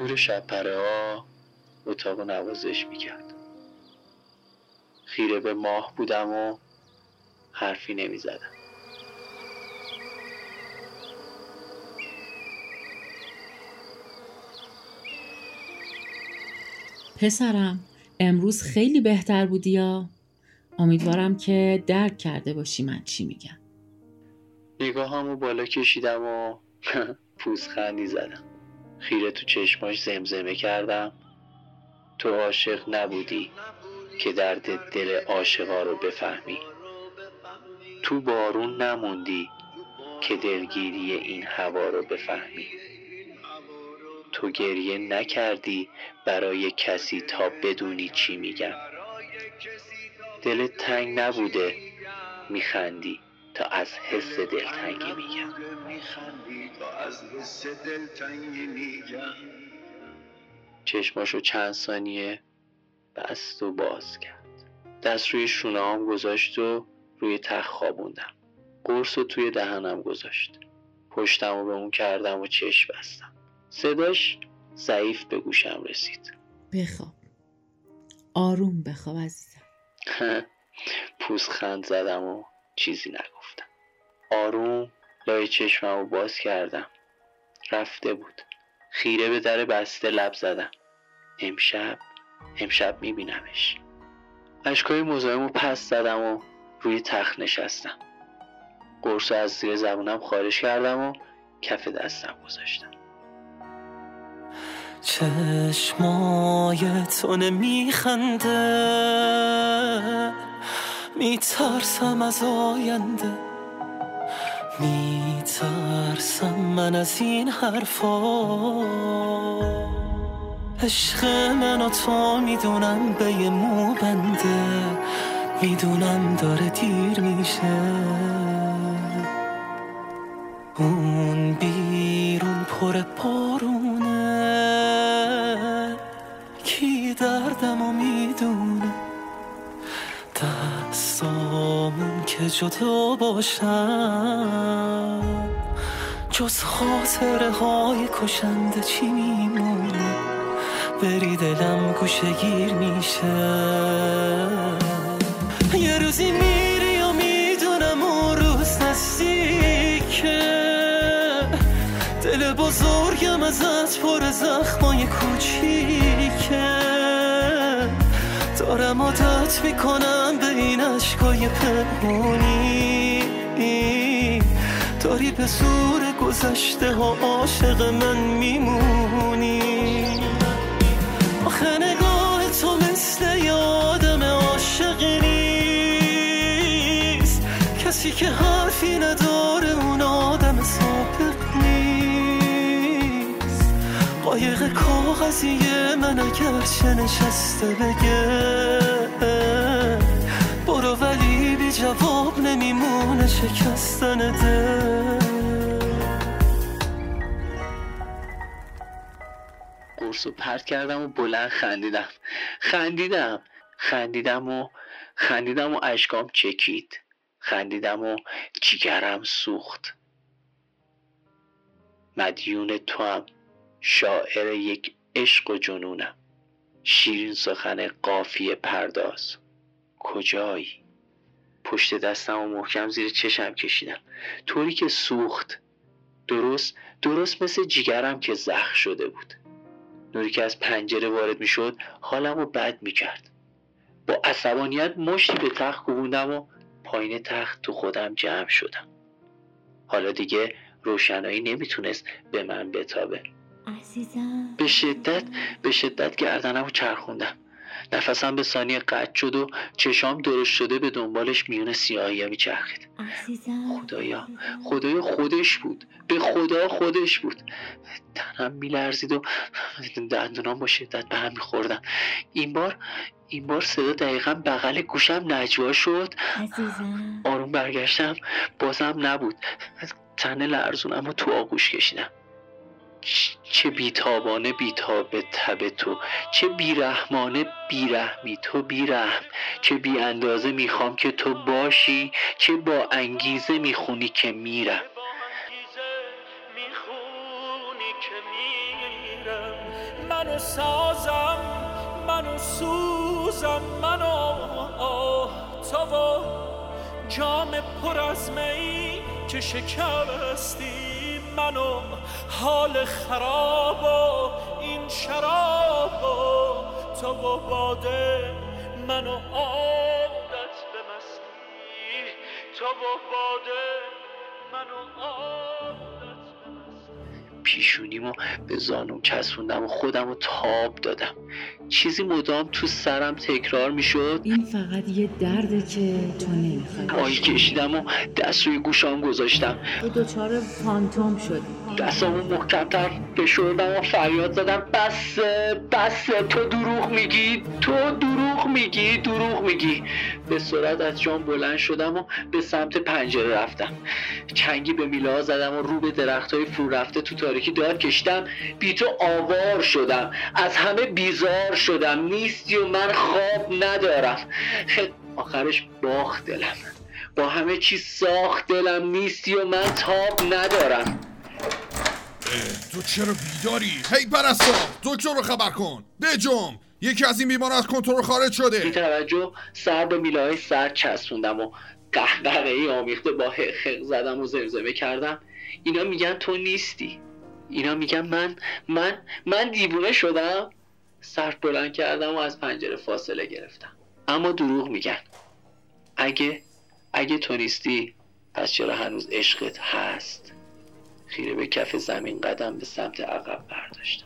نور شب پره ها اتاق نوازش میکرد. خیره به ماه بودم و حرفی نمیزدم. پسرم امروز خیلی بهتر بودی یا؟ امیدوارم که درک کرده باشی من چی میگم. نگاهامو بالا کشیدم و پوزخندی زدم. خیره تو چشماش زمزمه کردم تو عاشق نبودی که درد دل عاشقا رو بفهمی. تو بارون نموندی که دلگیری این هوا رو بفهمی. تو گریه نکردی برای کسی تا بدونی چی میگم. دلت تنگ نبوده میخندی تا از حس دلتنگی میگم. چشماشو چند ثانیه بست و باز کرد. دست روی شونه‌هام گذاشت و روی تخت خوابوندم. قرص رو توی دهنم گذاشت. پشتم رو به اون کردم و چشم بستم. صداش ضعیف به گوشم رسید. بخواب، آروم بخواب عزیزم. پوزخند زدم و چیزی نگفتم. آروم لای چشمم رو باز کردم. رفته بود. خیره به در بسته لب زدم. امشب میبینمش. اشکای مزاحم رو پس زدم و روی تخت نشستم. قرص از زیر زبونم خارج کردم و کف دستم گذاشتم. چشمای تو نمیخنده، میترسم از آینده، میترسم من از این حرفا. عشق من و تو میدونم به یه مو بنده، میدونم داره دیر میشه. اون بیرون پر بارونه، کی دردمو میدونه. دستامون که جدا باشن، جز خاطره های کشنده چی میمونه. بری دلم گوشه گیر میشه. یه روزی میری و میدونم اون روز نزدیکه. دل بزرگم ازت پر زخمای کوچیکه. دارم عادت میکنم به این عشقای پنهونی. داری به زور گذشته ها عاشق من میمونی. آخه نگاه تو مثل یه آدم عاشق نیست. کسی که حرفی نداره اون آدم سابق نیست. قایق کاغذیه من اگرچه نشسته بگه برو، ولی بی جواب نمیمونه شکستن دل. قرص رو پرت کردم و بلند خندیدم و اشکام چکید. خندیدم و جیگرم سوخت. مدیون تو هم، شاعر یک عشق و جنونم. شیرین سخن قافیه پرداز. کجایی؟ پشت دستم و محکم زیر چشم کشیدم طوری که سوخت. درست مثل جیگرم که زخم شده بود. نوری که از پنجره وارد می شد حالم رو بد می کرد. با عصبانیت مشتی به تخت کوبوندم و پایین تخت تو خودم جمع شدم. حالا دیگه روشنایی نمیتونست به من بتابه. عزیزم به شدت گردنم رو چرخوندم. نفسم به ثانیه قطع شد و چشام درشت شده به دنبالش میون سیاهی میچرخید. عزیزم خدایا خودش بود. به خدا خودش بود. تنم میلرزید و دندونام با شدت به هم میخوردن. این بار صدا دقیقا بغل گوشم نجوا شد. عزیزم آروم برگشتم، بازم نبود. تن لرزونم رو تو آغوش کشیدم. چه بیتابانه بیتاب تب تو، چه بیرحمانه بیرحمی تو بیرحم. چه بی اندازه میخوام که تو باشی، چه با انگیزه میخونی که میرم. که میرم، منو سازم، منو سوزم، منو تو و جام پر از می که شکستی، منو حال خراب و این شراب و تو و باده، منو عادت به مستی، تو و باده، منو عادت به مستی. پیشونیمو به زانوم چسبوندم و خودمو تاب دادم. چیزی مدام تو سرم تکرار میشد. این فقط یه درده که تو نمیخوای. آهی کشیدم و دست روی گوشام گذاشتم. تو دچار فانتوم شدی. دستامو محکم‌تر فشردم و فریاد زدم بسه، تو دروغ میگی. به سرعت از جام بلند شدم و به سمت پنجره رفتم. چنگی به میله زدم و رو به درختای فرو رفته تو تاریکی داد کشیدم. بی تو آوار شدم، از همه بیزار شدم، نیستی و من خواب ندارم. آخرش باخت دلم، با همه چیز ساخت دلم، نیستی و من تاب ندارم. تو چرا بیداری؟ هی پرستار، دکتر رو خبر کن. بجم، یکی از این بیمار از کنترل خارج شده. بی توجه سر به میله‌های سر چسبوندم و قهقهه‌ای آمیخته با حق زدم و زمزمه کردم. اینا میگن تو نیستی، اینا میگن من دیوونه شدم. سر بلند کردم و از پنجره فاصله گرفتم. اما دروغ میگن. اگه تو نیستی، پس چرا هنوز عشقت هست؟ خیره به کف زمین قدم به سمت عقب برداشتم.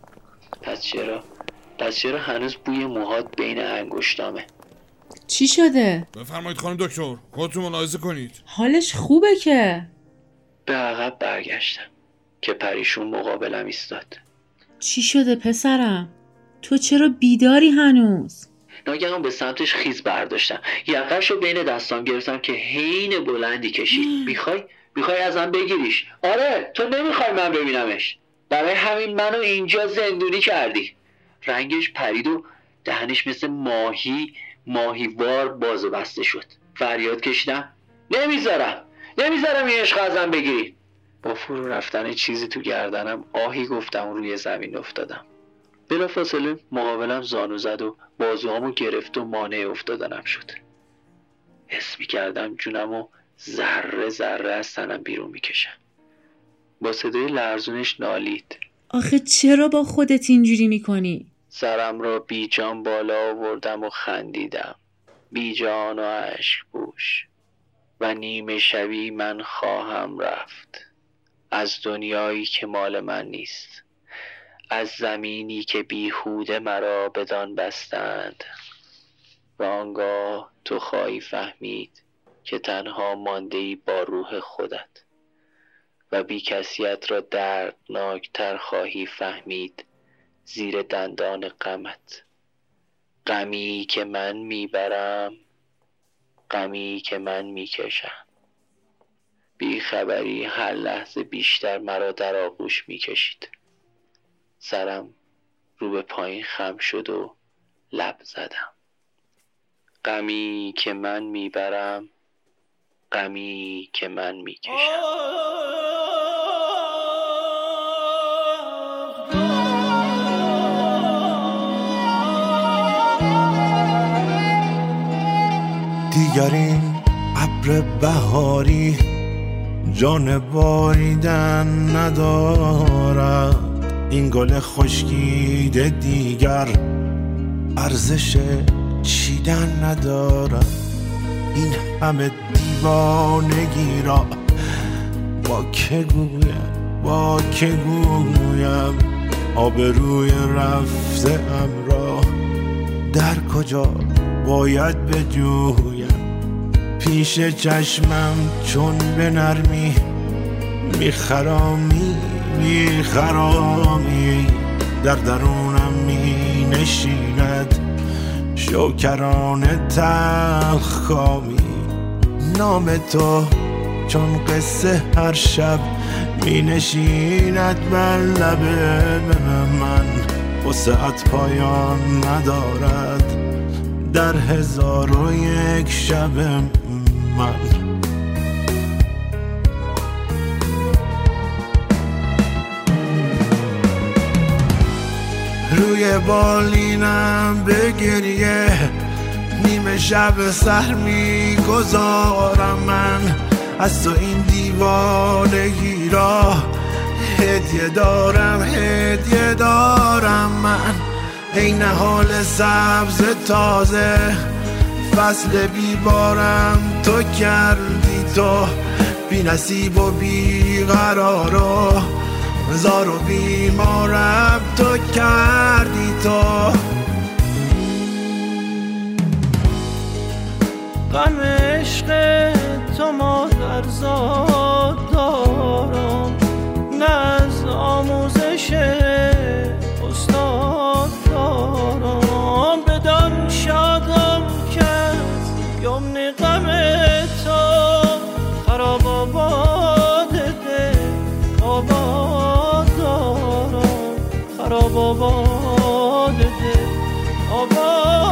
پس چرا هنوز بوی موهات بین انگشتامه؟ چی شده؟ بفرمایید خانم دکتر، خودتون ملاحظه کنید. حالش خوبه که؟ به عقب برگشتم که پریشون مقابلم ایستاد. چی شده پسرم؟ تو چرا بیداری هنوز؟ ناگهان به سمتش خیز برداشتم. یقه‌شو بین دستام گرفتم که حین بلندی کشید. میخوای ازم بگیریش؟ آره، تو نمیخوای من ببینمش. برای همین منو اینجا زندونی کردی. رنگش پرید و دهنش مثل ماهیوار باز و بسته شد. فریاد کشیدم نمیذارم این عشق ازم بگیری. با فرو رفتن چیزی تو گردنم آهی گفتم و روی زمین افتادم. بلافاصله مقابلم زانو زد و بازوامو گرفت و مانع افتادنم شد. حس می‌کردم جونمو ذره ذره از تنم بیرون میکشم. با صدای لرزونش نالید. آخه چرا با خودت اینجوری میکنی؟ سرم را بی جان بالا آوردم و خندیدم. بی جان و اشک پوش. و نیمه شبی من خواهم رفت. از دنیایی که مال من نیست. از زمینی که بیهوده مرا بدان بستند. و آنگاه تو خواهی فهمید که تنها مانده‌ای با روح خودت و بی کسیت را دردناکتر خواهی فهمید زیر دندان غمت. غمی که من میبرم، غمی که من میکشم. بی خبری هر لحظه بیشتر مرا در آغوش میکشید. سرم رو به پایین خم شد و لب زدم. غمی که من میبرم، غمی که من میکشم. دیگر این ابر بهاری جان باریدن ندارد. این گل خشکیده دیگر ارزش چیدن ندارد. این همه دیوانگی را با که گویم آبروی رفته ام را در کجا باید بجویم. پیش چشمم چون به نرمی میخرامی در درونم می نشیند شوکران تلخ کامی. نام تو چون قصه هر شب می نشیند بر لب من. وسعت پایان ندارد در 1001 شب من. روی بالینم به گریه نیمه شب سحر میگذارم من از تو این دیوانگی را هدیه دارم من این حال سبز تازه فصل بیبارم تو کردی تو بی نصیب و بی قرار و زار و بیمارم تو کردی تو غم عشق تو مادر زاد دارم نه از آموزش استاد دارم بدان شادم که از یمن غم تو خراب آباد دل آباد دارم خراب آباد دل آباد